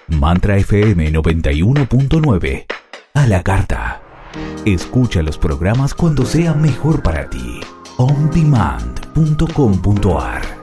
Mantra FM 91.9. A la carta. Escucha los programas cuando sea mejor para ti. ondemand.com.ar.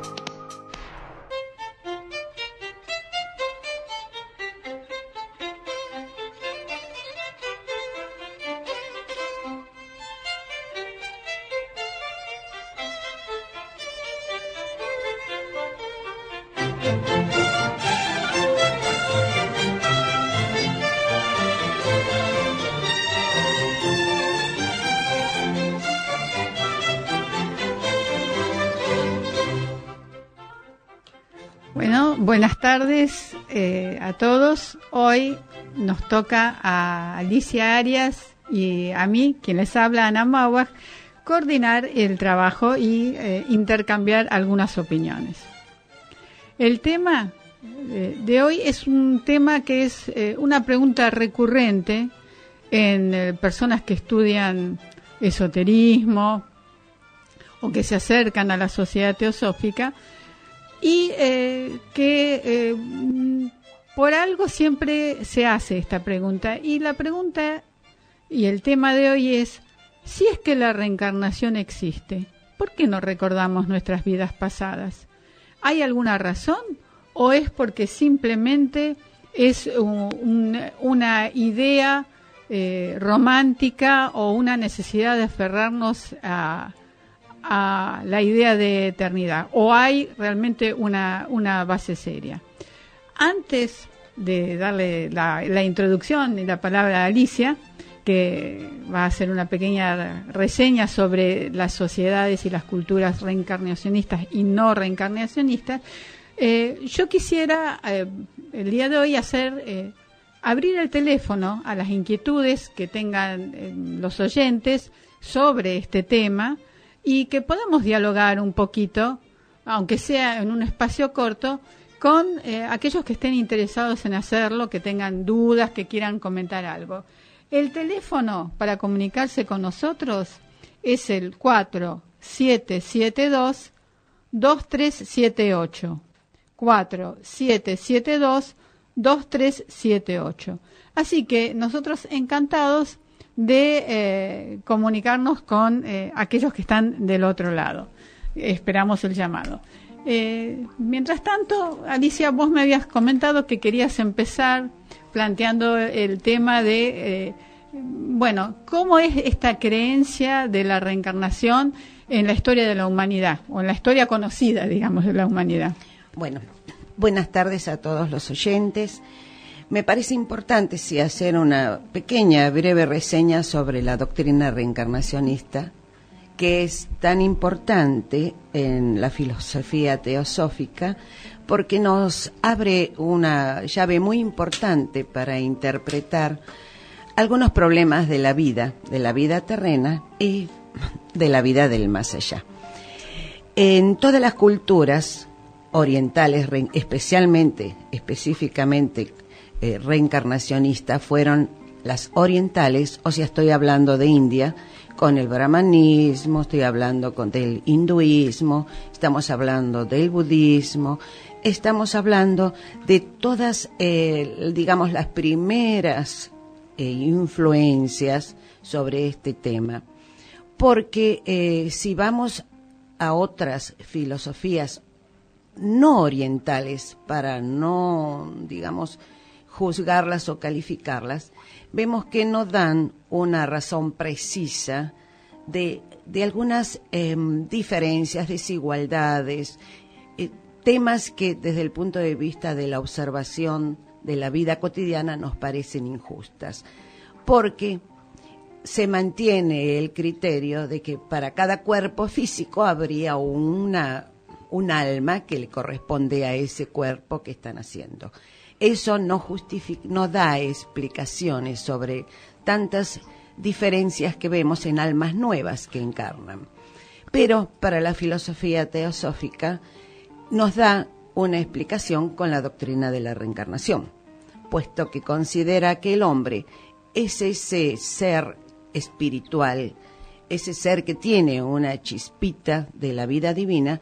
Buenas tardes a todos. Hoy nos toca a Alicia Arias y a mí, quien les habla, Ana Mauach, coordinar el trabajo y intercambiar algunas opiniones. El tema de hoy es un tema que es una pregunta recurrente en personas que estudian esoterismo o que se acercan a la sociedad teosófica, y que por algo siempre se hace esta pregunta. Y la pregunta y el tema de hoy es: si es que la reencarnación existe, ¿por qué no recordamos nuestras vidas pasadas? ¿Hay alguna razón o es porque simplemente es una idea romántica o una necesidad de aferrarnos a la idea de eternidad, o hay realmente una base seria? Antes de darle la introducción y la palabra a Alicia, que va a hacer una pequeña reseña sobre las sociedades y las culturas reencarnacionistas y no reencarnacionistas, yo quisiera el día de hoy abrir el teléfono a las inquietudes que tengan los oyentes sobre este tema, y que podamos dialogar un poquito, aunque sea en un espacio corto, con aquellos que estén interesados en hacerlo, que tengan dudas, que quieran comentar algo. El teléfono para comunicarse con nosotros es el 4772-2378. 4772-2378. Así que nosotros encantados de comunicarnos con aquellos que están del otro lado. Esperamos el llamado. Mientras tanto, Alicia, vos me habías comentado que querías empezar planteando el tema de, ¿cómo es esta creencia de la reencarnación en la historia de la humanidad, o en la historia conocida, digamos, de la humanidad? Bueno, buenas tardes a todos los oyentes. Me parece importante hacer una pequeña, breve reseña sobre la doctrina reencarnacionista, que es tan importante en la filosofía teosófica, porque nos abre una llave muy importante para interpretar algunos problemas de la vida terrena y de la vida del más allá. En todas las culturas orientales, específicamente reencarnacionistas, fueron las orientales, o sea, estoy hablando de India, con el brahmanismo, estoy hablando del hinduismo, estamos hablando del budismo, estamos hablando de todas, las primeras influencias sobre este tema. Porque si vamos a otras filosofías no orientales, para no, juzgarlas o calificarlas, vemos que no dan una razón precisa de algunas diferencias, desigualdades, temas que desde el punto de vista de la observación de la vida cotidiana nos parecen injustas, porque se mantiene el criterio de que para cada cuerpo físico habría un alma que le corresponde a ese cuerpo que están haciendo. Eso no da explicaciones sobre tantas diferencias que vemos en almas nuevas que encarnan. Pero para la filosofía teosófica nos da una explicación con la doctrina de la reencarnación, puesto que considera que el hombre es ese ser espiritual, ese ser que tiene una chispita de la vida divina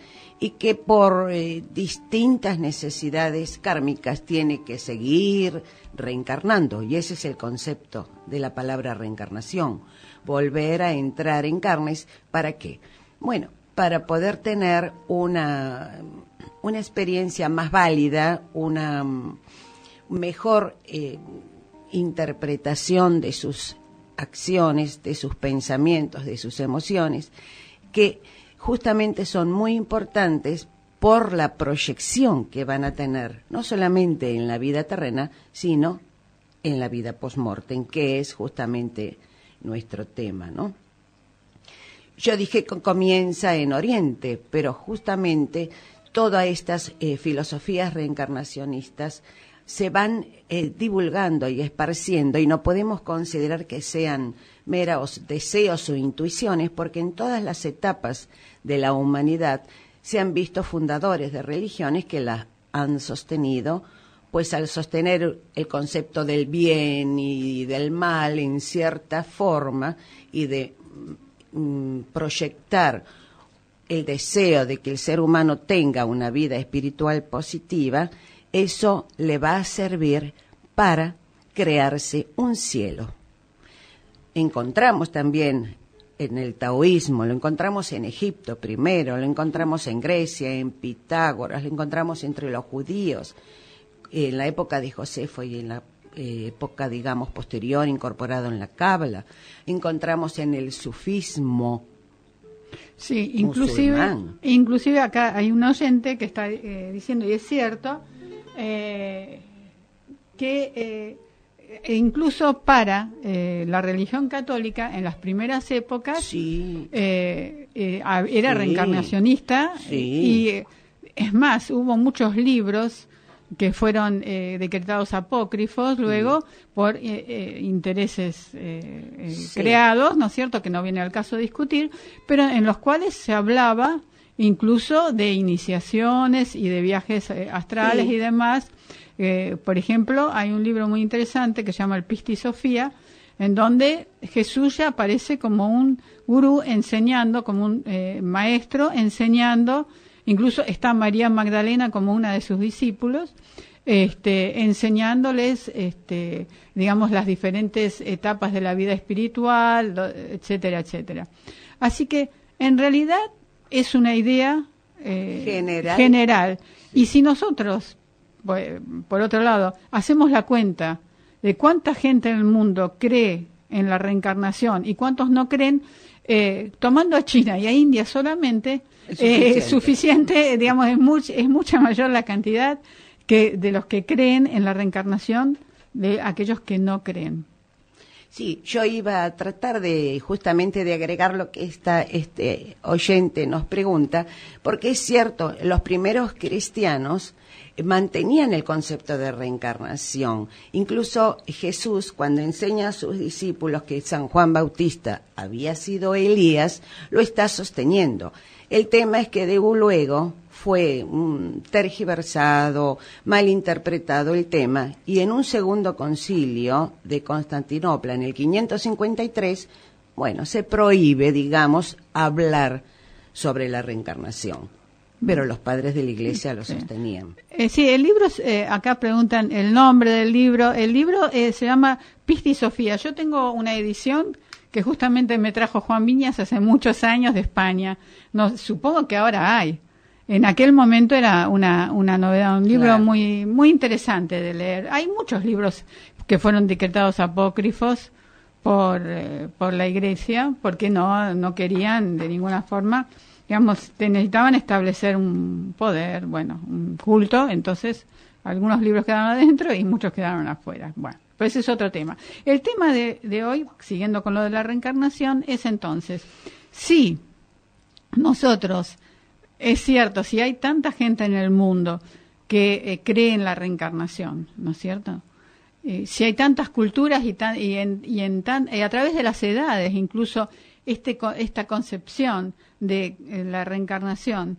y que por distintas necesidades kármicas tiene que seguir reencarnando, y ese es el concepto de la palabra reencarnación, volver a entrar en carnes. ¿Para qué? Bueno, para poder tener una experiencia más válida, una mejor interpretación de sus acciones, de sus pensamientos, de sus emociones, que justamente son muy importantes por la proyección que van a tener, no solamente en la vida terrena, sino en la vida post-mortem, que es justamente nuestro tema, ¿no? Yo dije que comienza en Oriente, pero justamente todas estas filosofías reencarnacionistas se van divulgando y esparciendo, y no podemos considerar que sean meros deseos o intuiciones, porque en todas las etapas de la humanidad se han visto fundadores de religiones que las han sostenido, pues al sostener el concepto del bien y del mal en cierta forma y de proyectar el deseo de que el ser humano tenga una vida espiritual positiva, eso le va a servir para crearse un cielo. Encontramos también en el taoísmo, lo encontramos en Egipto primero, lo encontramos en Grecia, en Pitágoras, lo encontramos entre los judíos, en la época de Josefo y en la época, digamos, posterior, incorporado en la Cábala. Encontramos en el sufismo. Sí, inclusive acá hay un oyente que está diciendo, y es cierto, que incluso para la religión católica en las primeras épocas era reencarnacionista, y es más, hubo muchos libros que fueron decretados apócrifos luego por intereses creados, ¿no es cierto?, que no viene al caso discutir, pero en los cuales se hablaba incluso de iniciaciones y de viajes astrales y demás. Por ejemplo, hay un libro muy interesante que se llama El Pista Sofía, en donde Jesús ya aparece como un gurú enseñando, como un maestro enseñando. Incluso está María Magdalena como una de sus discípulos, enseñándoles, digamos, las diferentes etapas de la vida espiritual, etcétera, etcétera. Así que, en realidad, es una idea general. Y si nosotros, por otro lado, hacemos la cuenta de cuánta gente en el mundo cree en la reencarnación y cuántos no creen, tomando a China y a India solamente, es suficiente, digamos, es mucha mayor la cantidad que de los que creen en la reencarnación de aquellos que no creen. Sí, yo iba a tratar justamente de agregar lo que este oyente nos pregunta, porque es cierto, los primeros cristianos mantenían el concepto de reencarnación. Incluso Jesús, cuando enseña a sus discípulos que San Juan Bautista había sido Elías, lo está sosteniendo. El tema es que de luego fue tergiversado, malinterpretado el tema, y en un segundo concilio de Constantinopla, en el 553, se prohíbe, digamos, hablar sobre la reencarnación. Pero los padres de la Iglesia lo sostenían. Sí, el libro, acá preguntan el nombre del libro. El libro se llama Pista y Sofía. Yo tengo una edición que justamente me trajo Juan Viñas hace muchos años de España. No, supongo que ahora hay. En aquel momento era una novedad, un libro muy muy interesante de leer. Hay muchos libros que fueron decretados apócrifos por la Iglesia, porque no querían de ninguna forma, digamos, necesitaban establecer un poder, un culto. Entonces algunos libros quedaron adentro y muchos quedaron afuera. Bueno, pero ese es otro tema. El tema de hoy, siguiendo con lo de la reencarnación, es entonces, si nosotros, es cierto, si hay tanta gente en el mundo que cree en la reencarnación, ¿no es cierto? Si hay tantas culturas y a través de las edades, incluso esta concepción de la reencarnación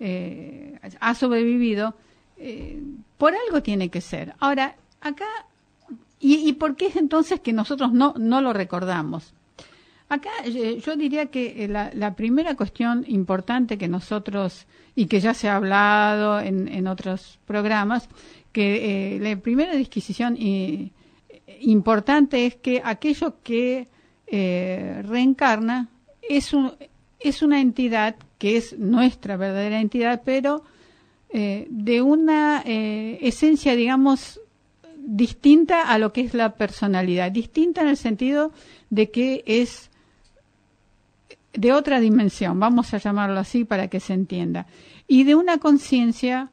ha sobrevivido, por algo tiene que ser. Ahora, acá, ¿y por qué es entonces que nosotros no lo recordamos? Acá yo diría que la primera cuestión importante que nosotros, y que ya se ha hablado en otros programas, que la primera disquisición importante es que aquello que reencarna es una entidad que es nuestra verdadera entidad, pero de una esencia, digamos, distinta a lo que es la personalidad, distinta en el sentido de que es de otra dimensión, vamos a llamarlo así para que se entienda, y de una conciencia,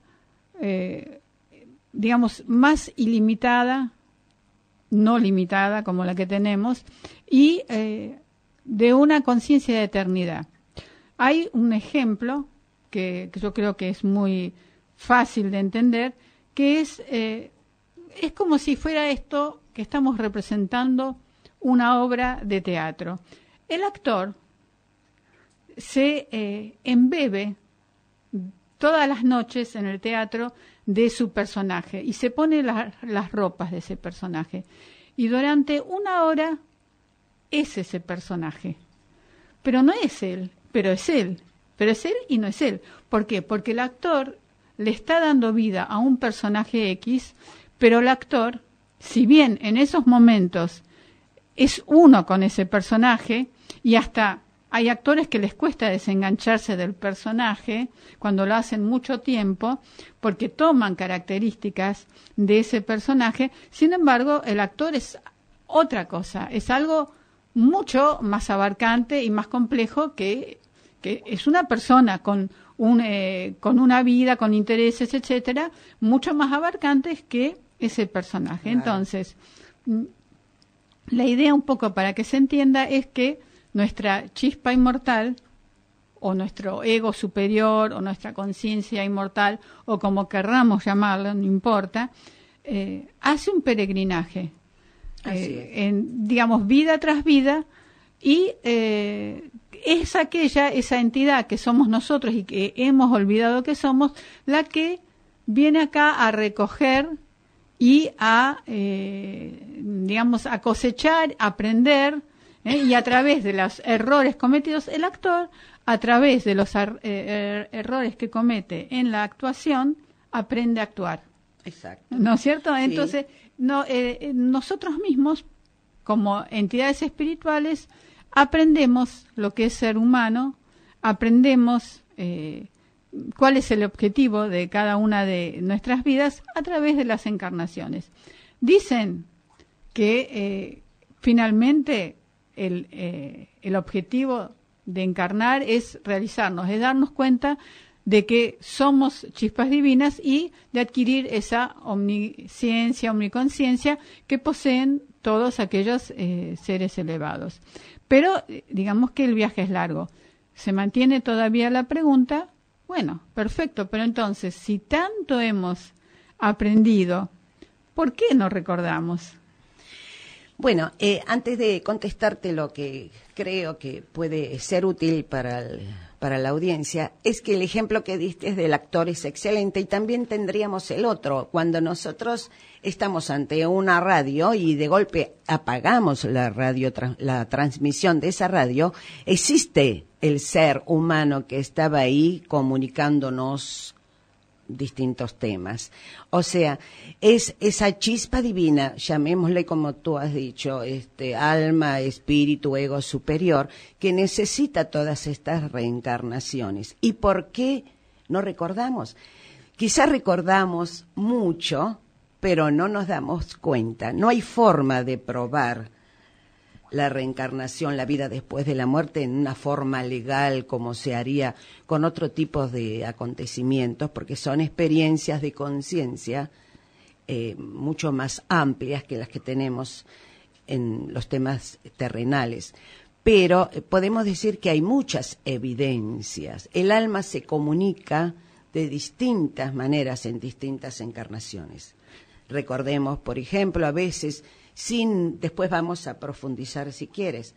digamos, más ilimitada, no limitada como la que tenemos, y de una conciencia de eternidad. Hay un ejemplo que yo creo que es muy fácil de entender, que es como si fuera esto que estamos representando una obra de teatro. El actor se embebe todas las noches en el teatro de su personaje y se pone las ropas de ese personaje. Y durante una hora es ese personaje. Pero no es él, pero es él. Pero es él y no es él. ¿Por qué? Porque el actor le está dando vida a un personaje X, pero el actor, si bien en esos momentos es uno con ese personaje, y hasta hay actores que les cuesta desengancharse del personaje cuando lo hacen mucho tiempo, porque toman características de ese personaje. Sin embargo, el actor es otra cosa, es algo mucho más abarcante y más complejo, que es una persona con una vida, con intereses, etcétera, mucho más abarcantes que ese personaje. Claro. Entonces, la idea, un poco para que se entienda, es que nuestra chispa inmortal, o nuestro ego superior, o nuestra conciencia inmortal, o como querramos llamarlo, no importa, hace un peregrinaje, digamos, vida tras vida, y es esa entidad que somos nosotros y que hemos olvidado que somos, la que viene acá a recoger y digamos, a cosechar, a aprender, y a través de los errores cometidos, el actor, a través de los errores que comete en la actuación, aprende a actuar. Exacto. ¿No es cierto? Sí. Entonces, nosotros mismos, como entidades espirituales, aprendemos lo que es ser humano, aprendemos cuál es el objetivo de cada una de nuestras vidas a través de las encarnaciones. Dicen que finalmente el objetivo de encarnar es realizarnos, es darnos cuenta de que somos chispas divinas y de adquirir esa omnisciencia, omniconciencia que poseen todos aquellos seres elevados. Pero digamos que el viaje es largo. Se mantiene todavía la pregunta, bueno, perfecto, pero entonces, si tanto hemos aprendido, ¿por qué no recordamos? Bueno, antes de contestarte lo que creo que puede ser útil para la audiencia, es que el ejemplo que diste del actor es excelente, y también tendríamos el otro. Cuando nosotros estamos ante una radio y de golpe apagamos la radio, la transmisión de esa radio, existe el ser humano que estaba ahí comunicándonos distintos temas. O sea, es esa chispa divina, llamémosle como tú has dicho, alma, espíritu, ego superior, que necesita todas estas reencarnaciones. ¿Y por qué no recordamos? Quizás recordamos mucho, pero no nos damos cuenta. No hay forma de probar la reencarnación, la vida después de la muerte, en una forma legal como se haría con otro tipo de acontecimientos, porque son experiencias de conciencia mucho más amplias que las que tenemos en los temas terrenales. Pero podemos decir que hay muchas evidencias. El alma se comunica de distintas maneras en distintas encarnaciones. Recordemos, por ejemplo, a veces, después vamos a profundizar si quieres,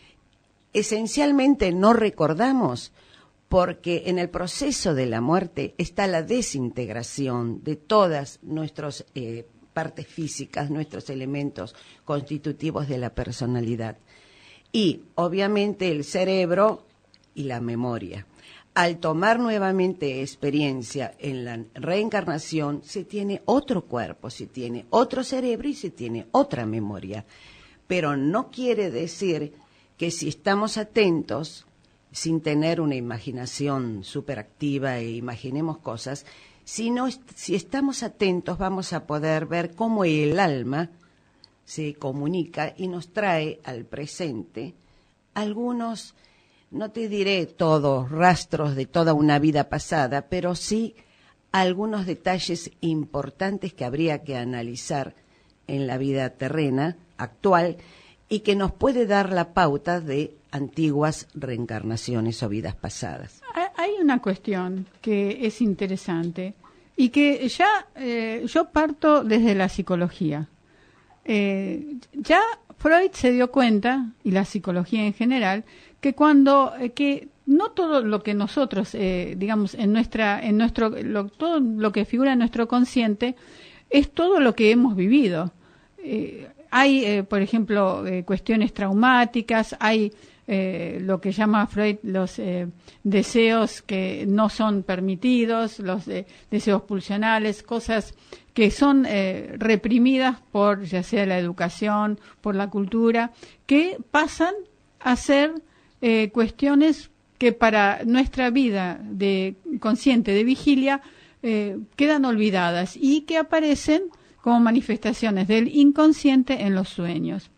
esencialmente no recordamos porque en el proceso de la muerte está la desintegración de todas nuestras partes físicas, nuestros elementos constitutivos de la personalidad. y obviamente el cerebro y la memoria. Al tomar nuevamente experiencia en la reencarnación, se tiene otro cuerpo, se tiene otro cerebro y se tiene otra memoria. Pero no quiere decir que si estamos atentos, sin tener una imaginación superactiva e imaginemos cosas, si estamos atentos vamos a poder ver cómo el alma se comunica y nos trae al presente algunos, no te diré todos, rastros de toda una vida pasada, pero sí algunos detalles importantes que habría que analizar en la vida terrena actual y que nos puede dar la pauta de antiguas reencarnaciones o vidas pasadas. Hay una cuestión que es interesante y que ya yo parto desde la psicología. Ya Freud se dio cuenta, y la psicología en general, que que no todo lo que nosotros, digamos, todo lo que figura en nuestro consciente es todo lo que hemos vivido. Hay, por ejemplo, cuestiones traumáticas, hay lo que llama Freud los deseos que no son permitidos, los deseos pulsionales, cosas que son reprimidas por ya sea la educación, por la cultura, que pasan a ser cuestiones que para nuestra vida de consciente de vigilia quedan olvidadas y que aparecen como manifestaciones del inconsciente en los sueños.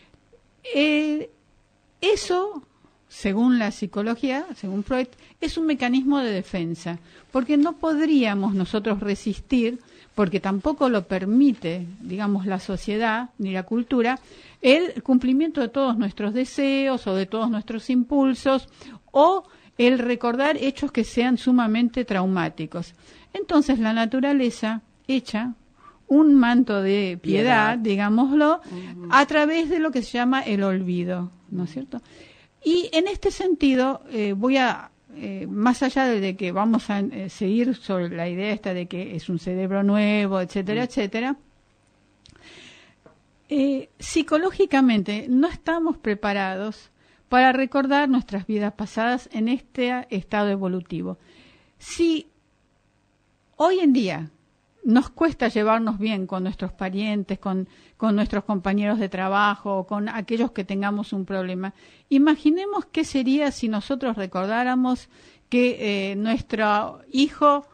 Eso, según la psicología, según Freud, es un mecanismo de defensa, porque no podríamos nosotros resistir, porque tampoco lo permite, digamos, la sociedad ni la cultura, el cumplimiento de todos nuestros deseos o de todos nuestros impulsos o el recordar hechos que sean sumamente traumáticos. Entonces la naturaleza echa un manto de piedad, digámoslo, a través de lo que se llama el olvido, ¿no es cierto? Y en este sentido voy a, más allá de que vamos a seguir sobre la idea esta de que es un cerebro nuevo, etcétera, etcétera, psicológicamente no estamos preparados para recordar nuestras vidas pasadas en este estado evolutivo. Si hoy en día nos cuesta llevarnos bien con nuestros parientes, con nuestros compañeros de trabajo, con aquellos que tengamos un problema. Imaginemos qué sería si nosotros recordáramos que nuestro hijo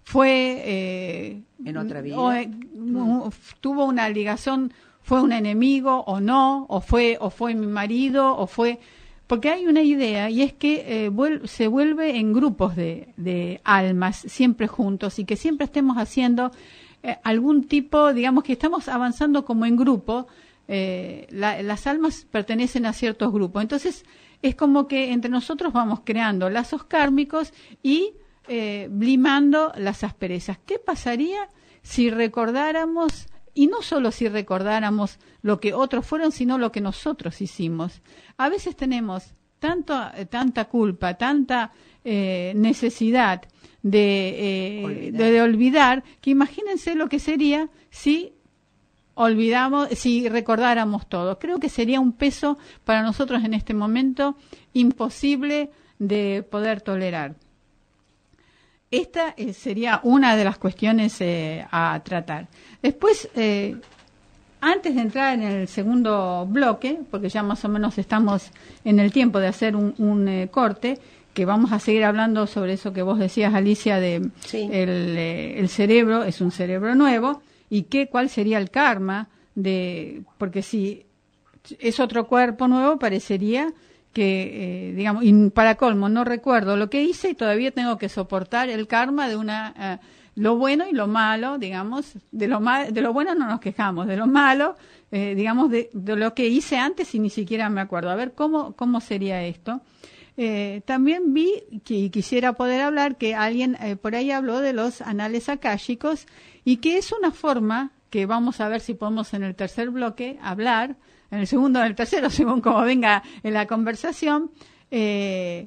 fue en otra vida, tuvo una ligación, fue un enemigo o no, o fue mi marido, o fue... Porque hay una idea, y es que se vuelve en grupos de almas, siempre juntos, y que siempre estemos haciendo algún tipo, digamos que estamos avanzando como en grupo, las almas pertenecen a ciertos grupos. Entonces, es como que entre nosotros vamos creando lazos kármicos y blimando las asperezas. ¿Qué pasaría si recordáramos, y no solo si recordáramos lo que otros fueron, sino lo que nosotros hicimos? A veces tenemos tanta culpa, tanta necesidad de olvidar, que imagínense lo que sería si recordáramos todo. Creo que sería un peso para nosotros en este momento imposible de poder tolerar. Esta sería una de las cuestiones a tratar. Después, antes de entrar en el segundo bloque, porque ya más o menos estamos en el tiempo de hacer un corte, que vamos a seguir hablando sobre eso que vos decías, Alicia, de sí. El cerebro, es un cerebro nuevo, y cuál sería el karma, porque si es otro cuerpo nuevo, parecería que, digamos, y para colmo, no recuerdo lo que hice y todavía tengo que soportar el karma de lo bueno y lo malo, digamos, de lo bueno no nos quejamos, de lo malo, digamos, de lo que hice antes y ni siquiera me acuerdo. A ver, ¿cómo sería esto? También vi que quisiera poder hablar que alguien por ahí habló de los anales akáshicos y que es una forma que vamos a ver si podemos en el tercer bloque hablar, en el segundo o en el tercero, según como venga en la conversación, es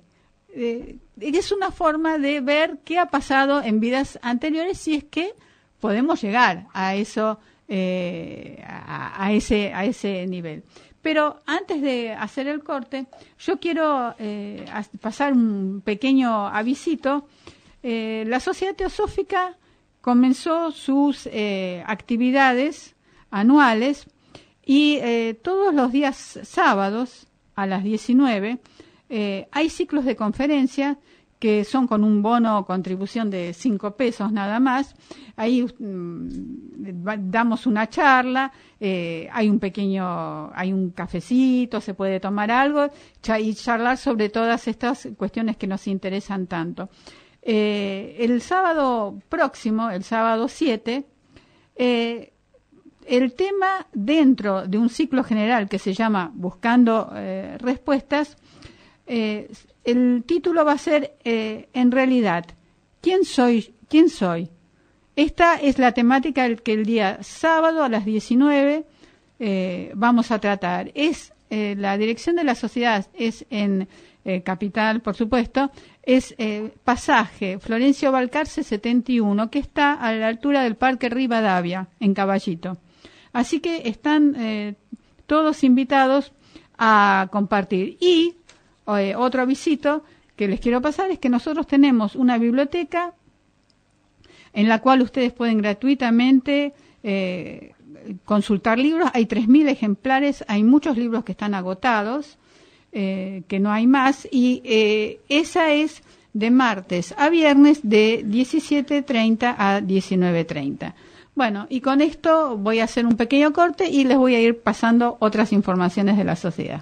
una forma de ver qué ha pasado en vidas anteriores si es que podemos llegar a eso, a ese nivel. Pero antes de hacer el corte, yo quiero pasar un pequeño avisito. La Sociedad Teosófica comenzó sus actividades anuales y todos los días sábados a las 19 hay ciclos de conferencias que son con un bono o contribución de 5 pesos nada más. Ahí damos una charla, hay un cafecito, se puede tomar algo y charlar sobre todas estas cuestiones que nos interesan tanto. El sábado próximo, el sábado 7, el tema dentro de un ciclo general que se llama Buscando Respuestas, el título va a ser en realidad, ¿quién soy? Esta es la temática que el día sábado a las 19 vamos a tratar. La dirección de la sociedad es en Capital, por supuesto, es Pasaje Florencio Balcarce 71, que está a la altura del Parque Rivadavia, en Caballito. Así que están todos invitados a compartir. Y otro avisito que les quiero pasar es que nosotros tenemos una biblioteca en la cual ustedes pueden gratuitamente consultar libros. Hay 3.000 ejemplares, hay muchos libros que están agotados, que no hay más, y esa es de martes a viernes de 17:30 a 19:30. Bueno, y con esto voy a hacer un pequeño corte y les voy a ir pasando otras informaciones de la sociedad.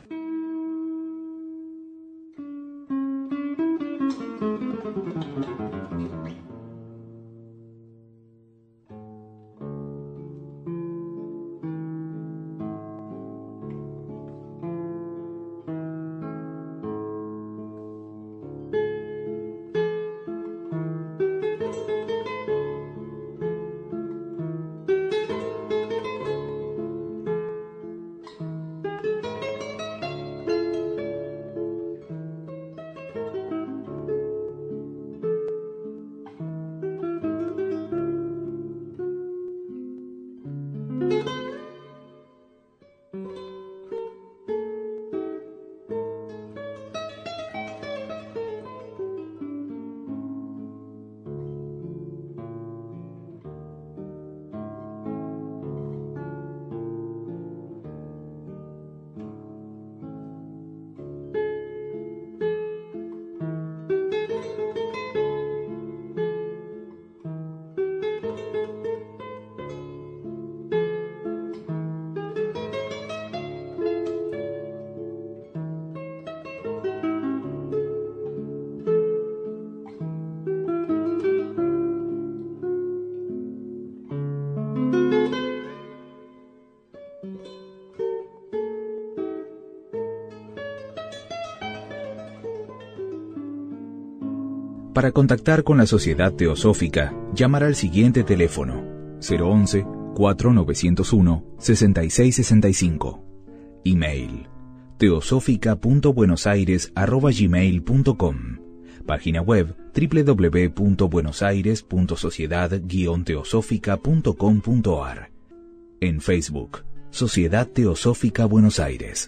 Para contactar con la Sociedad Teosófica, llamar al siguiente teléfono: 011-4901-6665. Email: teosófica.buenosaires@gmail.com. Página web: www.buenosaires.sociedad-teosófica.com.ar. En Facebook: Sociedad Teosófica Buenos Aires.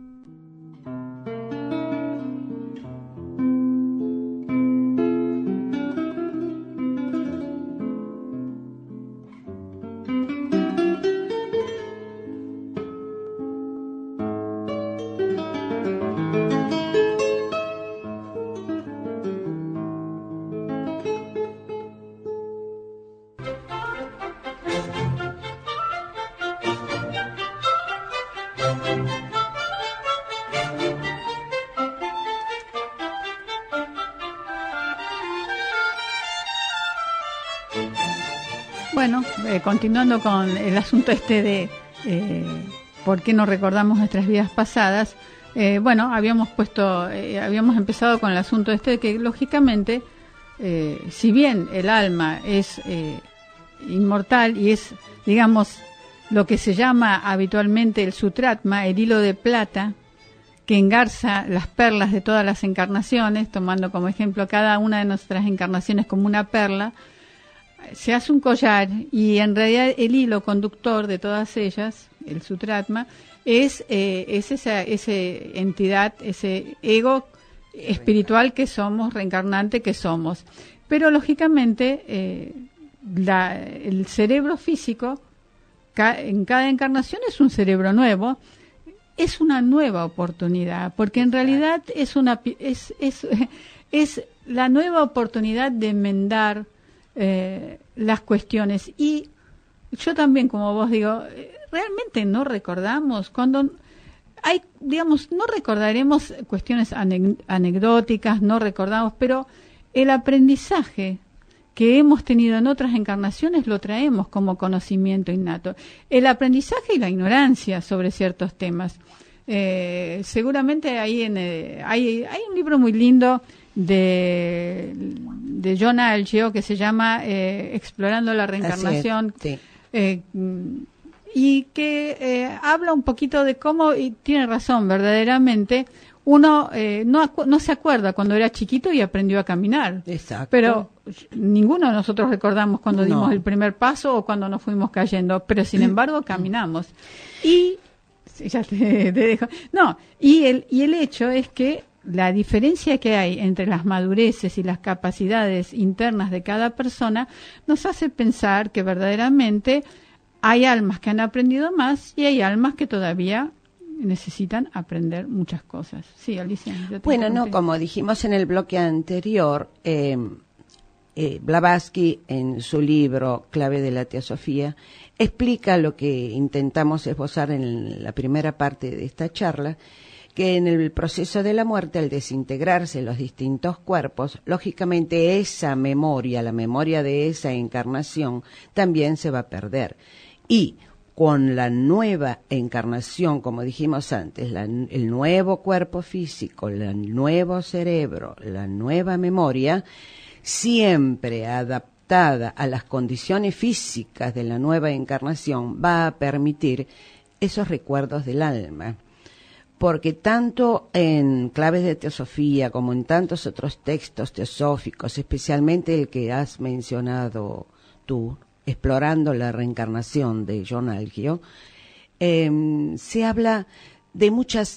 Bueno, continuando con el asunto de por qué no recordamos nuestras vidas pasadas, habíamos empezado con el asunto de que lógicamente, si bien el alma es inmortal y es, digamos, lo que se llama habitualmente el sutratma, el hilo de plata que engarza las perlas de todas las encarnaciones, tomando como ejemplo cada una de nuestras encarnaciones como una perla, se hace un collar y en realidad el hilo conductor de todas ellas el Sutratma, es esa entidad, ese ego espiritual que somos, reencarnante que somos. Pero lógicamente el cerebro físico en cada encarnación es un cerebro nuevo, es una nueva oportunidad, porque en realidad es la nueva oportunidad de enmendar las cuestiones. Y yo también, como vos digo, realmente no recordamos cuando hay, digamos, no recordaremos cuestiones anecdóticas, no recordamos, pero el aprendizaje que hemos tenido en otras encarnaciones lo traemos como conocimiento innato. El aprendizaje y la ignorancia sobre ciertos temas. Seguramente ahí hay un libro muy lindo de John Algeo que se llama Explorando la reencarnación. Sí. Y que habla un poquito de cómo, y tiene razón, verdaderamente, uno no se acuerda cuando era chiquito y aprendió a caminar. Exacto. Pero ninguno de nosotros recordamos cuando dimos el primer paso o cuando nos fuimos cayendo, pero sin embargo caminamos. Y ya te dejo. No, y el hecho es que la diferencia que hay entre las madureces y las capacidades internas de cada persona nos hace pensar que verdaderamente hay almas que han aprendido más y hay almas que todavía necesitan aprender muchas cosas. Sí, Alicia. Bueno, no, como dijimos en el bloque anterior, Blavatsky en su libro Clave de la Teosofía explica lo que intentamos esbozar en la primera parte de esta charla, que en el proceso de la muerte, al desintegrarse los distintos cuerpos, lógicamente esa memoria, la memoria de esa encarnación, también se va a perder. Y con la nueva encarnación, como dijimos antes, el nuevo cuerpo físico, el nuevo cerebro, la nueva memoria, siempre adaptada a las condiciones físicas de la nueva encarnación, va a permitir esos recuerdos del alma. Porque tanto en Claves de Teosofía como en tantos otros textos teosóficos, especialmente el que has mencionado tú, Explorando la reencarnación de John Algeo, se habla de muchas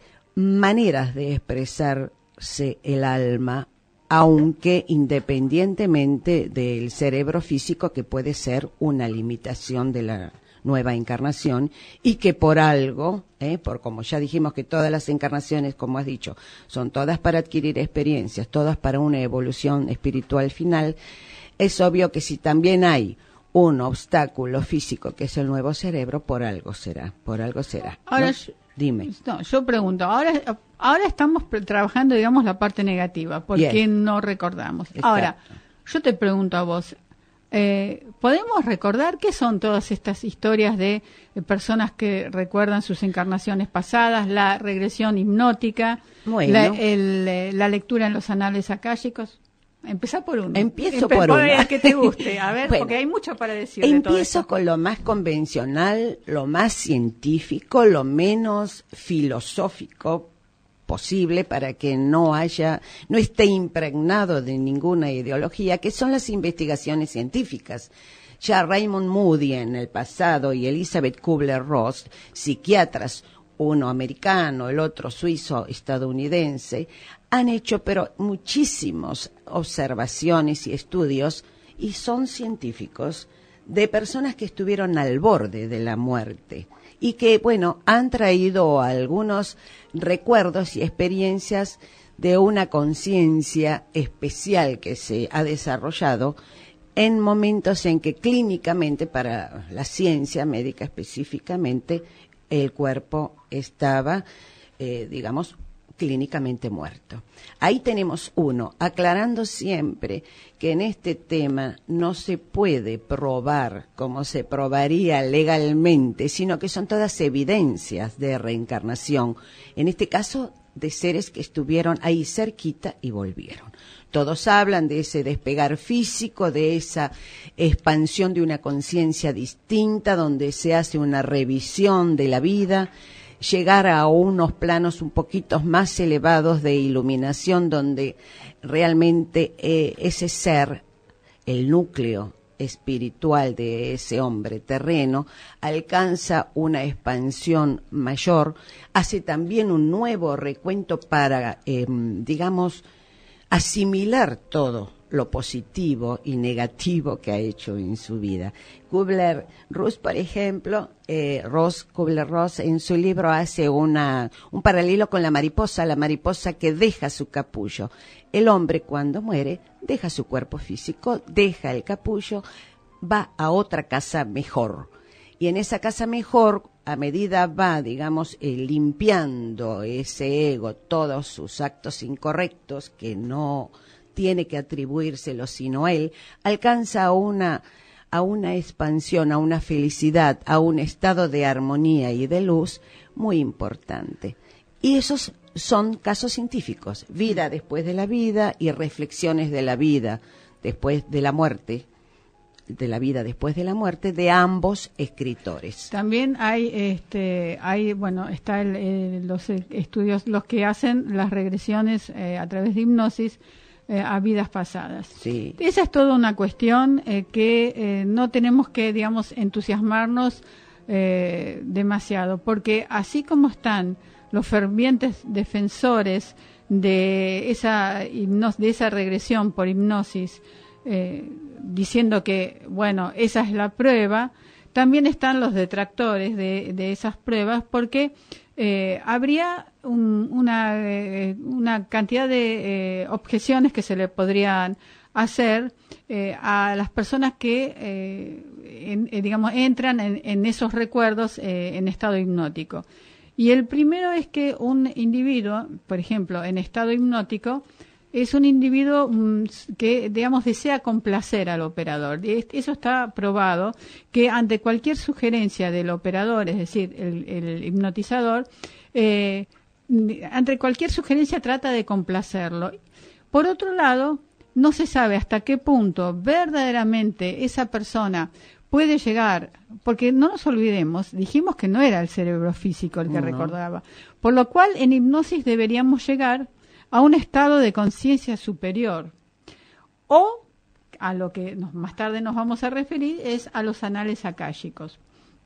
maneras de expresarse el alma, aunque independientemente del cerebro físico, que puede ser una limitación de la nueva encarnación, y que por algo, por como ya dijimos que todas las encarnaciones, como has dicho, son todas para adquirir experiencias, todas para una evolución espiritual final, es obvio que si también hay un obstáculo físico que es el nuevo cerebro, por algo será. Ahora, ¿no? Dime. No, yo pregunto, ahora estamos trabajando, digamos, la parte negativa, porque no recordamos. Exacto. Ahora, yo te pregunto a vos, ¿podemos recordar qué son todas estas historias de personas que recuerdan sus encarnaciones pasadas, la regresión hipnótica, bueno, la lectura en los anales akáshicos? Empezá por uno. Empiezo por uno. El que te guste, a ver, bueno, porque hay mucho para decir de todo empiezo esto. con lo más convencional, lo más científico, lo menos filosófico posible, para que no esté impregnado de ninguna ideología, que son las investigaciones científicas. Ya Raymond Moody en el pasado y Elizabeth Kubler-Ross, psiquiatras, uno americano, el otro suizo-estadounidense, han hecho pero muchísimas observaciones y estudios, y son científicos, de personas que estuvieron al borde de la muerte y que, bueno, han traído algunos recuerdos y experiencias de una conciencia especial que se ha desarrollado en momentos en que clínicamente, para la ciencia médica específicamente, el cuerpo estaba, digamos, clínicamente muerto. Ahí tenemos uno, aclarando siempre que en este tema no se puede probar como se probaría legalmente, sino que son todas evidencias de reencarnación, en este caso de seres que estuvieron ahí cerquita y volvieron. Todos hablan de ese despegar físico, de esa expansión de una conciencia distinta, donde se hace una revisión de la vida, llegar a unos planos un poquito más elevados de iluminación, donde realmente ese ser, el núcleo espiritual de ese hombre terreno alcanza una expansión mayor, hace también un nuevo recuento para, digamos, asimilar todo lo positivo y negativo que ha hecho en su vida. Kubler-Ross, por ejemplo, Kubler-Ross en su libro hace un paralelo con la mariposa que deja su capullo. El hombre cuando muere deja su cuerpo físico, deja el capullo, va a otra casa mejor. Y en esa casa mejor, a medida va, digamos, limpiando ese ego, todos sus actos incorrectos que no tiene que atribuírselo sino él, alcanza a una expansión, a una felicidad, a un estado de armonía y de luz muy importante. Y esos son casos científicos, vida después de la vida y reflexiones de la vida después de la muerte, de la vida después de la muerte de ambos escritores. También hay bueno, está los estudios, los que hacen las regresiones a través de hipnosis a vidas pasadas. Sí. Esa es toda una cuestión que no tenemos que, digamos, entusiasmarnos demasiado, porque así como están los fervientes defensores de esa regresión por hipnosis, diciendo que, bueno, esa es la prueba, también están los detractores de esas pruebas, porque habría una cantidad de objeciones que se le podrían hacer a las personas que, digamos, entran en esos recuerdos en estado hipnótico. Y el primero es que un individuo, por ejemplo, en estado hipnótico, es un individuo que, digamos, desea complacer al operador. Eso está probado, que ante cualquier sugerencia del operador, es decir, el hipnotizador, ante cualquier sugerencia trata de complacerlo. Por otro lado, no se sabe hasta qué punto verdaderamente esa persona puede llegar, porque no nos olvidemos, dijimos que no era el cerebro físico el que recordaba, por lo cual en hipnosis deberíamos llegar a un estado de conciencia superior, o a lo que más tarde nos vamos a referir es a los anales akáshicos.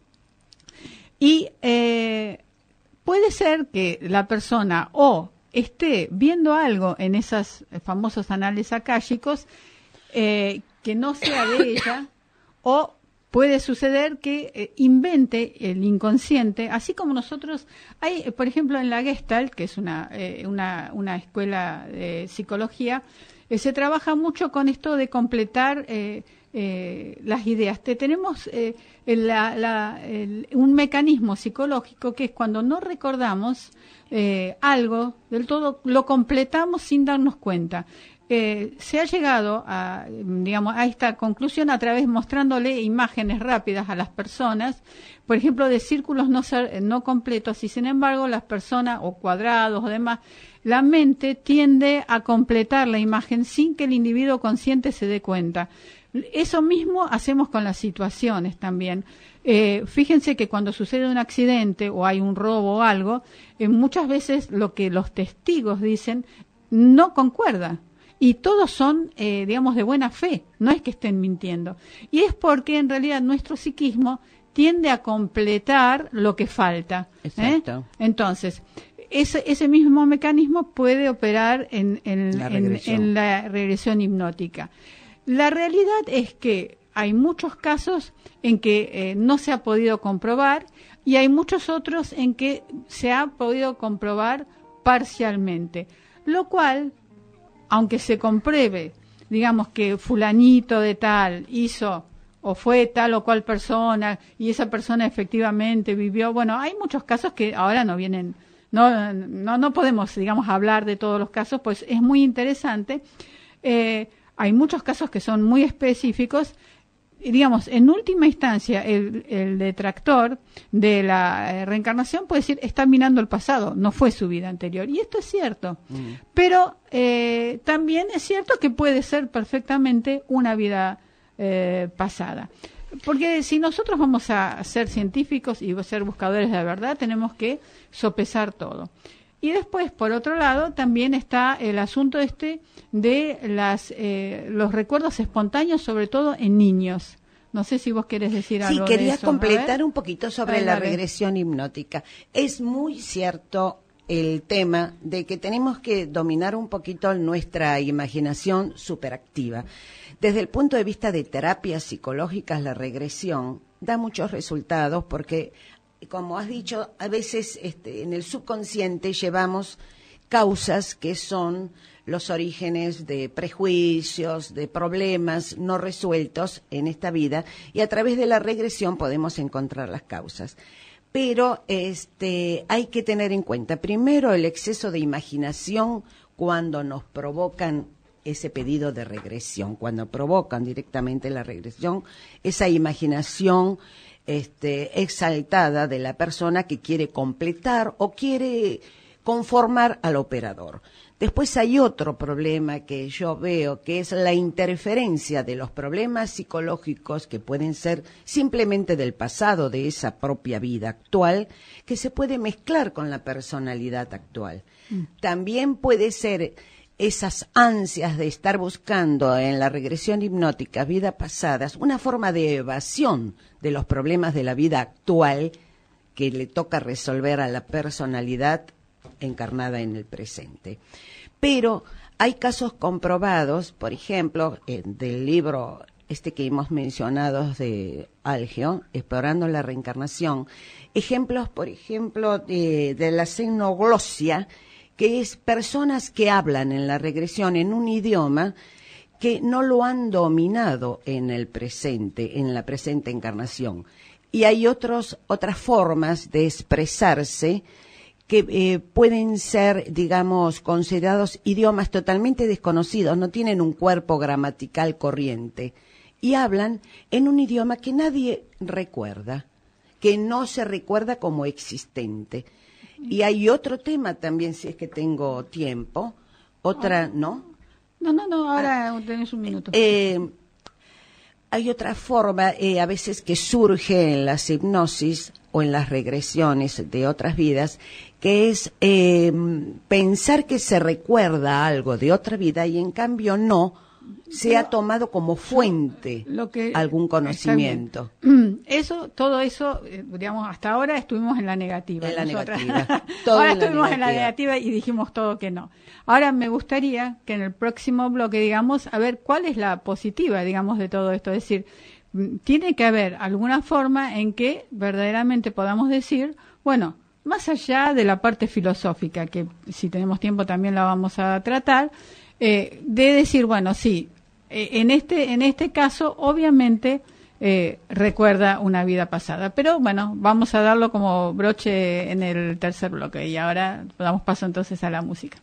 Y puede ser que la persona o esté viendo algo en esos famosos anales akáshicos que no sea de ella, o puede suceder que invente el inconsciente, así como nosotros, hay, por ejemplo, en la Gestalt, que es una escuela de psicología, se trabaja mucho con esto de completar las ideas. Tenemos un mecanismo psicológico que es cuando no recordamos algo del todo, lo completamos sin darnos cuenta. Se ha llegado a esta conclusión a través mostrándole imágenes rápidas a las personas, por ejemplo, de círculos no completos, y sin embargo las personas, o cuadrados o demás, la mente tiende a completar la imagen sin que el individuo consciente se dé cuenta. Eso mismo hacemos con las situaciones también. Fíjense que cuando sucede un accidente o hay un robo o algo, muchas veces lo que los testigos dicen no concuerda. Y todos son, digamos, de buena fe, no es que estén mintiendo. Y es porque en realidad nuestro psiquismo tiende a completar lo que falta. Exacto. Entonces, ese mismo mecanismo puede operar en la regresión hipnótica. La realidad es que hay muchos casos en que no se ha podido comprobar, y hay muchos otros en que se ha podido comprobar parcialmente, lo cual, aunque se compruebe, digamos, que fulanito de tal hizo o fue tal o cual persona y esa persona efectivamente vivió, bueno, hay muchos casos que ahora no vienen, no podemos, digamos, hablar de todos los casos, pues es muy interesante. Hay muchos casos que son muy específicos. Digamos, en última instancia, el detractor de la reencarnación puede decir, está mirando el pasado, no fue su vida anterior. Y esto es cierto. Pero también es cierto que puede ser perfectamente una vida pasada. Porque si nosotros vamos a ser científicos y ser buscadores de la verdad, tenemos que sopesar todo. Y después, por otro lado, también está el asunto de los recuerdos espontáneos, sobre todo en niños. No sé si vos querés decir algo de eso. Sí, quería completar un poquito sobre la dale. regresión hipnótica. Es muy cierto el tema de que tenemos que dominar un poquito nuestra imaginación superactiva. Desde el punto de vista de terapias psicológicas, la regresión da muchos resultados porque, como has dicho, a veces en el subconsciente llevamos causas que son los orígenes de prejuicios, de problemas no resueltos en esta vida, y a través de la regresión podemos encontrar las causas. Pero hay que tener en cuenta, primero, el exceso de imaginación cuando nos provocan ese pedido de regresión, cuando provocan directamente la regresión, esa imaginación exaltada de la persona que quiere completar o quiere conformar al operador. Después hay otro problema que yo veo, que es la interferencia de los problemas psicológicos que pueden ser simplemente del pasado de esa propia vida actual, que se puede mezclar con la personalidad actual. También puede ser esas ansias de estar buscando en la regresión hipnótica vidas pasadas, una forma de evasión de los problemas de la vida actual que le toca resolver a la personalidad encarnada en el presente. Pero hay casos comprobados, por ejemplo, del libro que hemos mencionado de Algeo, Explorando la Reencarnación, ejemplos, por ejemplo, de la xenoglosia, que es personas que hablan en la regresión en un idioma que no lo han dominado en el presente, en la presente encarnación. Y hay otras formas de expresarse que pueden ser, digamos, considerados idiomas totalmente desconocidos, no tienen un cuerpo gramatical corriente, y hablan en un idioma que nadie recuerda, que no se recuerda como existente. Y hay otro tema también, si es que tengo tiempo, ¿no? No, ahora tenés un minuto. Hay otra forma, a veces que surge en las hipnosis o en las regresiones de otras vidas, que es pensar que se recuerda algo de otra vida y en cambio no, se ha tomado como fuente algún conocimiento. Todo eso, digamos, hasta ahora estuvimos en la negativa. En la nosotras. negativa. Ahora estuvimos en la negativa y dijimos todo que no. Ahora me gustaría que en el próximo bloque digamos, a ver, ¿cuál es la positiva, digamos, de todo esto? Es decir, tiene que haber alguna forma en que verdaderamente podamos decir, bueno, más allá de la parte filosófica, que si tenemos tiempo también la vamos a tratar, de decir, bueno, sí, en este caso, obviamente, recuerda una vida pasada. Pero bueno, vamos a darlo como broche en el tercer bloque y ahora damos paso entonces a la música.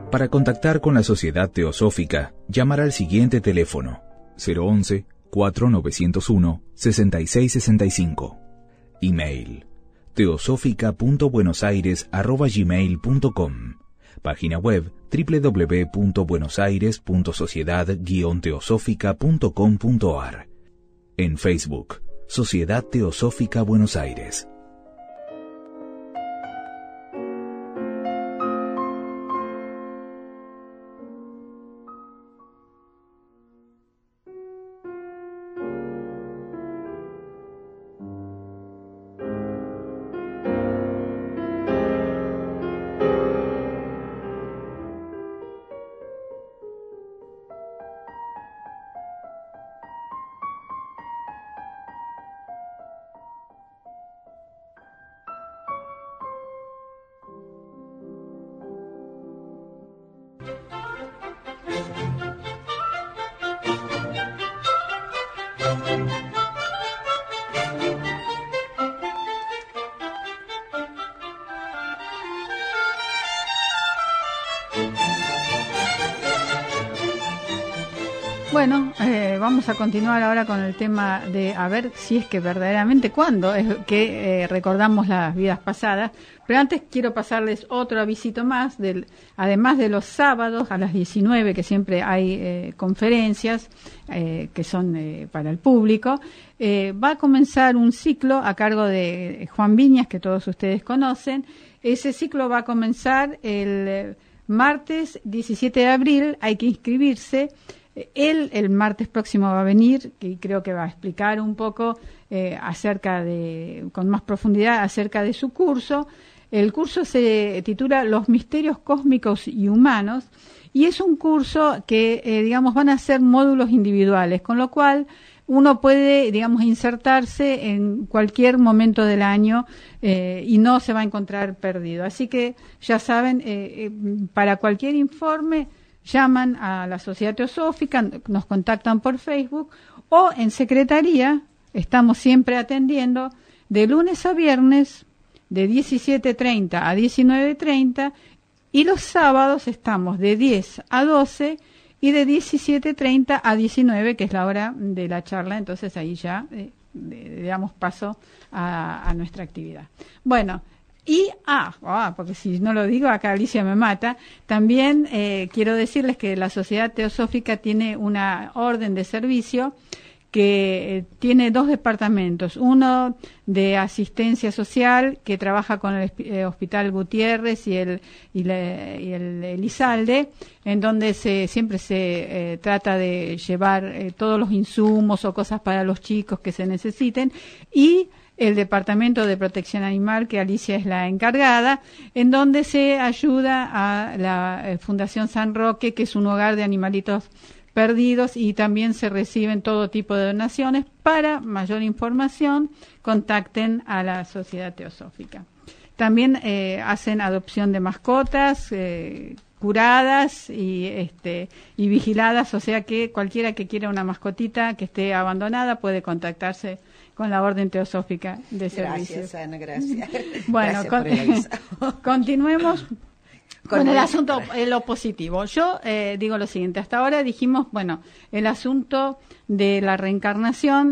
Para contactar con la Sociedad Teosófica, llamar al siguiente teléfono: 011-4901-6665. Email: teosófica.buenosaires@gmail.com. Página web: www.buenosaires.sociedad-teosófica.com.ar. En Facebook: Sociedad Teosófica Buenos Aires. Bueno, vamos a continuar ahora con el tema de a ver si es que verdaderamente cuándo es que recordamos las vidas pasadas. Pero antes quiero pasarles otro avisito más, además de los sábados a las 19, que siempre hay conferencias que son para el público. Va a comenzar un ciclo a cargo de Juan Viñas, que todos ustedes conocen. Ese ciclo va a comenzar el martes 17 de abril, hay que inscribirse. Él el martes próximo va a venir y creo que va a explicar un poco con más profundidad acerca de su curso. El curso se titula Los misterios cósmicos y humanos y es un curso que, van a ser módulos individuales, con lo cual uno puede, insertarse en cualquier momento del año y no se va a encontrar perdido. Así que ya saben, para cualquier informe, llaman a la Sociedad Teosófica, nos contactan por Facebook o en secretaría, estamos siempre atendiendo de lunes a viernes de 17:30 a 19:30 y los sábados estamos de 10 a 12 y de 17:30 a 19, que es la hora de la charla, entonces ahí ya damos paso a nuestra actividad. Bueno, y, porque si no lo digo, acá Alicia me mata, también quiero decirles que la Sociedad Teosófica tiene una orden de servicio que tiene dos departamentos, uno de asistencia social que trabaja con el Hospital Gutiérrez y el Elizalde, en donde siempre se trata de llevar todos los insumos o cosas para los chicos que se necesiten, y el Departamento de Protección Animal, que Alicia es la encargada, en donde se ayuda a la Fundación San Roque, que es un hogar de animalitos perdidos, y también se reciben todo tipo de donaciones. Para mayor información, contacten a la Sociedad Teosófica. También hacen adopción de mascotas, curadas y vigiladas, o sea que cualquiera que quiera una mascotita que esté abandonada puede contactarse con la Orden Teosófica de Servicios. Gracias, Ana, gracias. Bueno, continuemos con el asunto, lo positivo. Yo digo lo siguiente, hasta ahora dijimos, el asunto de la reencarnación,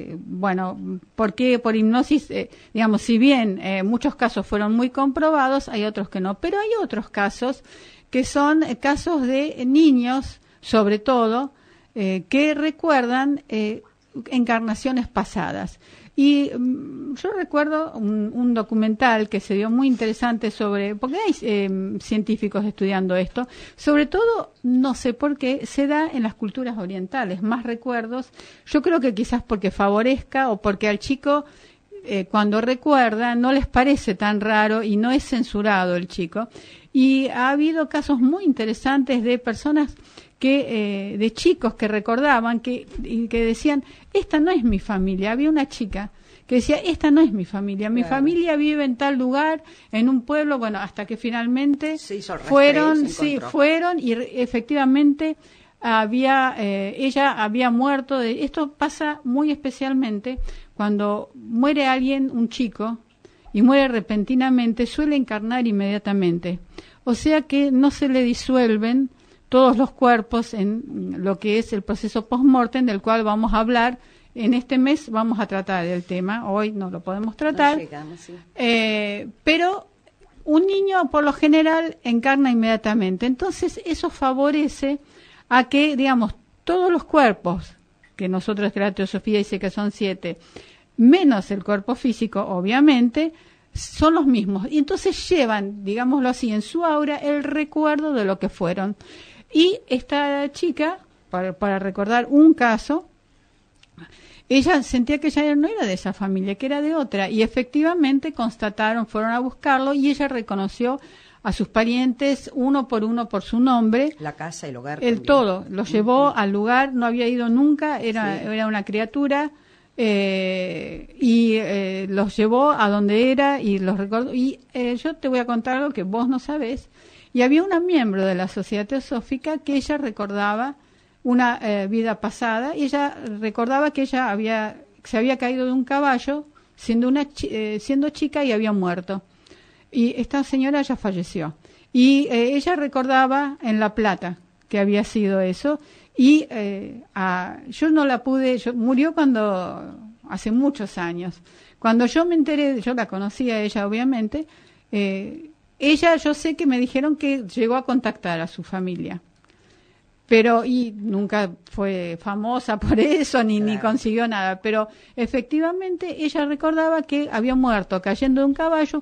¿por qué por hipnosis? Si bien muchos casos fueron muy comprobados, hay otros que no, pero hay otros casos que son casos de niños, sobre todo, que recuerdan encarnaciones pasadas. Y yo recuerdo un documental que se dio muy interesante porque hay científicos estudiando esto, sobre todo, no sé por qué, se da en las culturas orientales, más recuerdos, yo creo que quizás porque favorezca o porque al chico cuando recuerda no les parece tan raro y no es censurado el chico. Y ha habido casos muy interesantes de personas de chicos que recordaban que decían, esta no es mi familia. Había una chica que decía, esta no es mi familia, mi familia vive en tal lugar, en un pueblo, hasta que finalmente fueron y efectivamente ella había muerto. Esto pasa muy especialmente cuando muere alguien, un chico, y muere repentinamente, suele encarnar inmediatamente. o sea que no se le disuelven todos los cuerpos en lo que es el proceso post-mortem, del cual vamos a hablar. En este mes vamos a tratar el tema, hoy no lo podemos tratar, No llegamos, sí. Pero un niño por lo general encarna inmediatamente, entonces eso favorece a que, digamos, todos los cuerpos, que nosotros de la teosofía dice que son 7, menos el cuerpo físico, obviamente, son los mismos. Y entonces llevan, digámoslo así, en su aura el recuerdo de lo que fueron. Y esta chica, para recordar un caso, ella sentía que ella no era de esa familia, que era de otra. Y efectivamente constataron, fueron a buscarlo y ella reconoció a sus parientes uno por su nombre. La casa, el hogar. El todo. Lo llevó al lugar, no había ido nunca, era una criatura. Los llevó a donde era y los recordó. Y yo te voy a contar algo que vos no sabés. Y había una miembro de la Sociedad Teosófica que ella recordaba una vida pasada, y ella recordaba que ella se había caído de un caballo siendo chica y había muerto. Y esta señora ya falleció. Y ella recordaba en La Plata que había sido eso. Y yo no la pude, murió hace muchos años. Cuando yo me enteré, yo la conocía a ella obviamente, yo sé que me dijeron que llegó a contactar a su familia. Y nunca fue famosa por eso, ni consiguió nada. Pero efectivamente ella recordaba que había muerto cayendo de un caballo,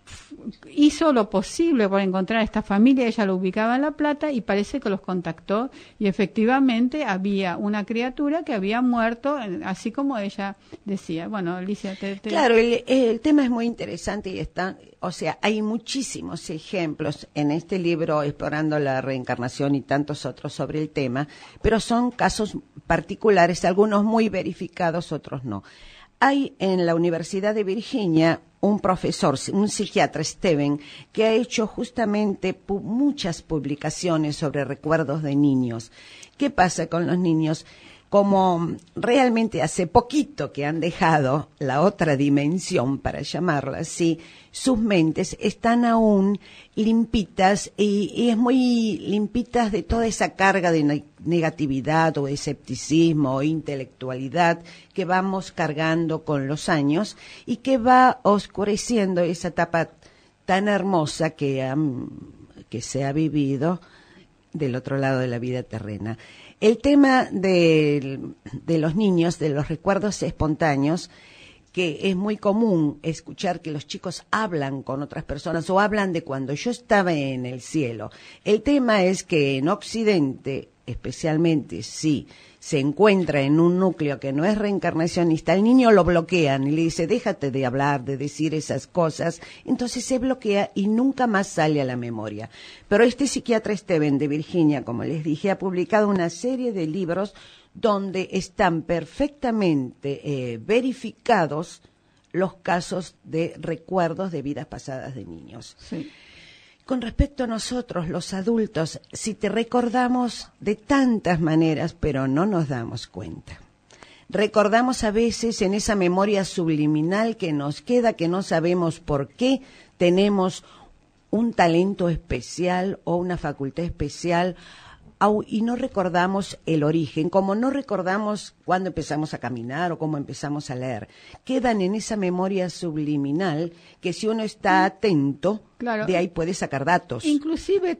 hizo lo posible por encontrar a esta familia, ella lo ubicaba en La Plata y parece que los contactó y efectivamente había una criatura que había muerto, así como ella decía. Bueno, Alicia, Claro, el tema es muy interesante y hay muchísimos ejemplos en este libro explorando la reencarnación y tantos otros sobre el tema, pero son casos particulares, algunos muy verificados, otros no. Hay en la Universidad de Virginia un profesor, un psiquiatra, Steven, que ha hecho justamente muchas publicaciones sobre recuerdos de niños. ¿Qué pasa con los niños? Como realmente hace poquito que han dejado la otra dimensión, para llamarla así, sus mentes están aún limpitas y es muy limpitas de toda esa carga de negatividad o escepticismo o intelectualidad que vamos cargando con los años y que va oscureciendo esa etapa tan hermosa que se ha vivido del otro lado de la vida terrena. El tema de los niños, de los recuerdos espontáneos, que es muy común escuchar que los chicos hablan con otras personas o hablan de cuando yo estaba en el cielo. El tema es que en Occidente, especialmente si se encuentra en un núcleo que no es reencarnacionista, el niño lo bloquean y le dice, déjate de hablar, de decir esas cosas. Entonces se bloquea y nunca más sale a la memoria. Pero este psiquiatra Steven de Virginia, como les dije, ha publicado una serie de libros donde están perfectamente verificados los casos de recuerdos de vidas pasadas de niños. Sí. Con respecto a nosotros, los adultos, si te recordamos de tantas maneras, pero no nos damos cuenta. Recordamos a veces en esa memoria subliminal que nos queda, que no sabemos por qué tenemos un talento especial o una facultad especial, y no recordamos el origen, como no recordamos cuándo empezamos a caminar o cómo empezamos a leer. Quedan en esa memoria subliminal que si uno está atento, claro, de ahí puede sacar datos. Inclusive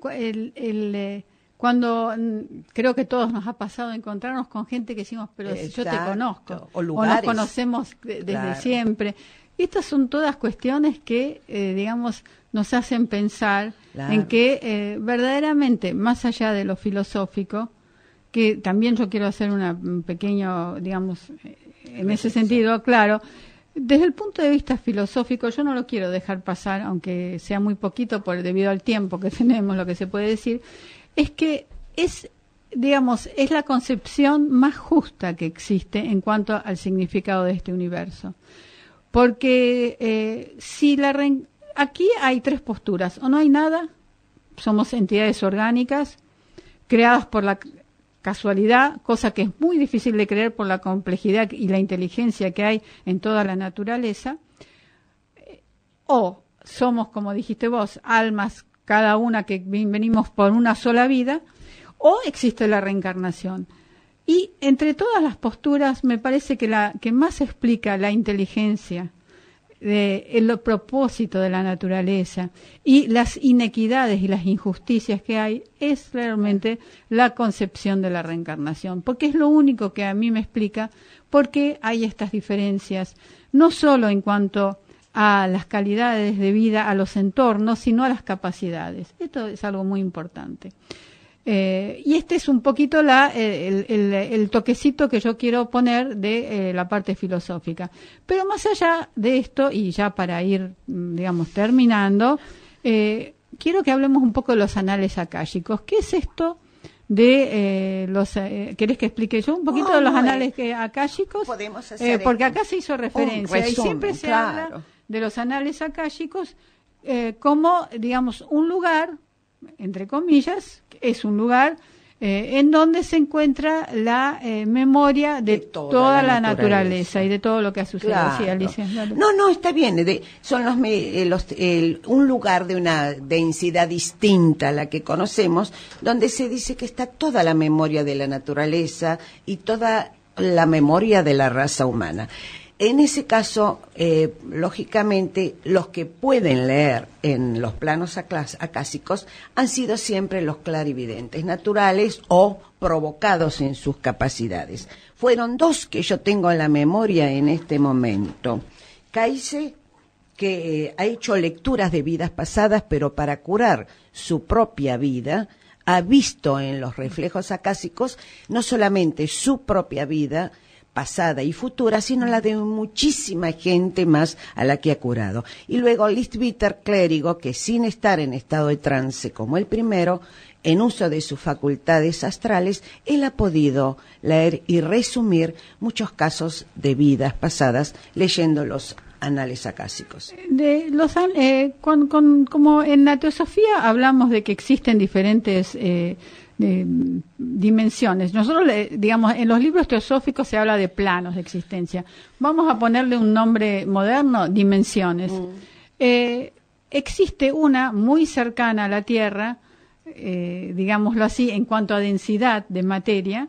cuando creo que todos nos ha pasado encontrarnos con gente que decimos, pero si yo te conozco, o nos conocemos desde siempre. Estas son todas cuestiones que, digamos, nos hacen pensar en que verdaderamente, más allá de lo filosófico, que también yo quiero hacer un pequeño, digamos, en ese sentido, claro, desde el punto de vista filosófico, yo no lo quiero dejar pasar, aunque sea muy poquito debido al tiempo que tenemos, lo que se puede decir, es que es la concepción más justa que existe en cuanto al significado de este universo. Porque aquí hay tres posturas: o no hay nada, somos entidades orgánicas creadas por la casualidad, cosa que es muy difícil de creer por la complejidad y la inteligencia que hay en toda la naturaleza, o somos, como dijiste vos, almas cada una que venimos por una sola vida, o existe la reencarnación. Y entre todas las posturas me parece que la que más explica la inteligencia, el propósito de la naturaleza y las inequidades y las injusticias que hay es realmente la concepción de la reencarnación, porque es lo único que a mí me explica por qué hay estas diferencias, no solo en cuanto a las calidades de vida, a los entornos, sino a las capacidades. Esto es algo muy importante. Y este es un poquito el toquecito que yo quiero poner de la parte filosófica. Pero más allá de esto, y ya para ir, digamos, terminando, quiero que hablemos un poco de los anales akáshicos. ¿Qué es esto de ¿querés que explique yo un poquito de los anales akáshicos? Podemos hacer porque acá se hizo referencia resumen, y siempre se habla de los anales akáshicos como, digamos, un lugar, entre comillas, es un lugar en donde se encuentra la memoria de toda la naturaleza y de todo lo que ha sucedido. Claro. Sí, Alicia, dale. No, está bien. Son un lugar de una densidad distinta a la que conocemos, donde se dice que está toda la memoria de la naturaleza y toda la memoria de la raza humana. En ese caso, lógicamente, los que pueden leer en los planos akáshicos han sido siempre los clarividentes naturales o provocados en sus capacidades. Fueron dos que yo tengo en la memoria en este momento. Kaise, que ha hecho lecturas de vidas pasadas, pero para curar su propia vida, ha visto en los reflejos akáshicos no solamente su propia vida pasada y futura, sino la de muchísima gente más a la que ha curado. Y luego Lichtbitter, clérigo, que sin estar en estado de trance como el primero, en uso de sus facultades astrales, él ha podido leer y resumir muchos casos de vidas pasadas leyendo los anales akáshicos. Como en la teosofía hablamos de que existen diferentes dimensiones. Nosotros, digamos, en los libros teosóficos se habla de planos de existencia. Vamos a ponerle un nombre moderno, dimensiones. Existe una muy cercana a la Tierra, digámoslo así, en cuanto a densidad de materia,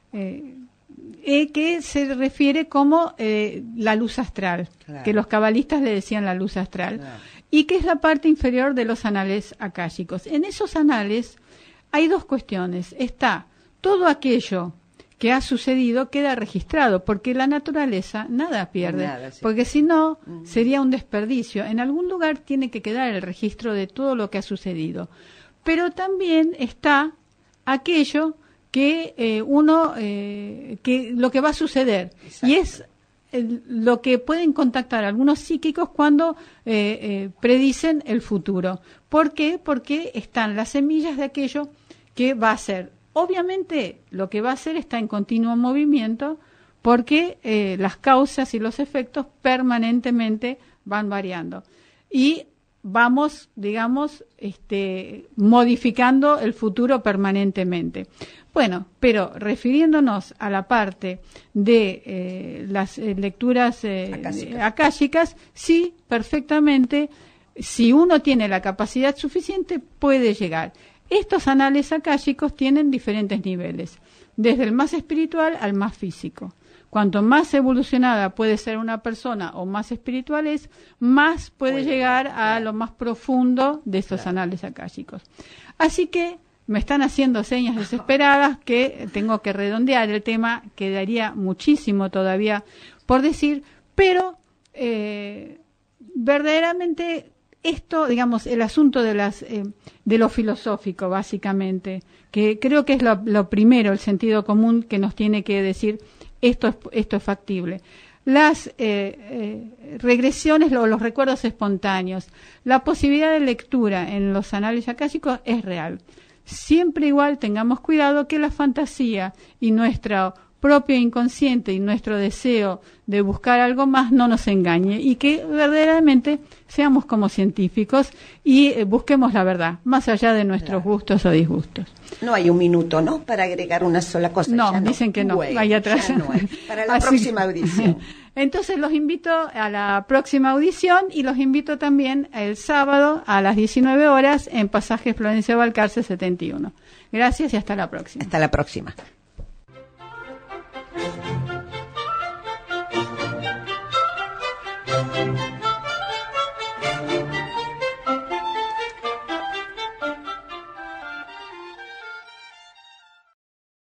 que se refiere como la luz astral, claro, que los cabalistas le decían la luz astral, claro, y que es la parte inferior de los anales akáshicos. En esos anales hay dos cuestiones. Está todo aquello que ha sucedido queda registrado, porque la naturaleza nada pierde, sí, porque si no sería un desperdicio. En algún lugar tiene que quedar el registro de todo lo que ha sucedido. Pero también está aquello que que lo que va a suceder. Exacto. Y es lo que pueden contactar algunos psíquicos cuando predicen el futuro. ¿Por qué? Porque están las semillas de aquello que va a ser. Obviamente lo que va a hacer está en continuo movimiento, porque las causas y los efectos permanentemente van variando. Y vamos, digamos, modificando el futuro permanentemente. Bueno, pero refiriéndonos a la parte de las lecturas akáshicas, sí, perfectamente, si uno tiene la capacidad suficiente, puede llegar. Estos anales akáshicos tienen diferentes niveles, desde el más espiritual al más físico. Cuanto más evolucionada puede ser una persona o más espiritual es, más puede llegar a lo más profundo de estos anales akáshicos. Así que me están haciendo señas desesperadas que tengo que redondear el tema, quedaría muchísimo todavía por decir, pero verdaderamente esto, digamos, el asunto de de lo filosófico, básicamente, que creo que es lo primero, el sentido común que nos tiene que decir esto es factible. Las regresiones o los recuerdos espontáneos, la posibilidad de lectura en los anales akáshicos es real. Siempre igual tengamos cuidado que la fantasía y nuestro propio inconsciente y nuestro deseo de buscar algo más no nos engañe, y que verdaderamente seamos como científicos y busquemos la verdad, más allá de nuestros gustos o disgustos. No hay un minuto, ¿no?, para agregar una sola cosa. No, dicen que no, bueno, ahí atrás. ya no hay. Para la próxima audición. Entonces los invito a la próxima audición y los invito también el sábado a las 19 horas en Pasaje Florencio Balcarce 71. Gracias y hasta la próxima. Hasta la próxima.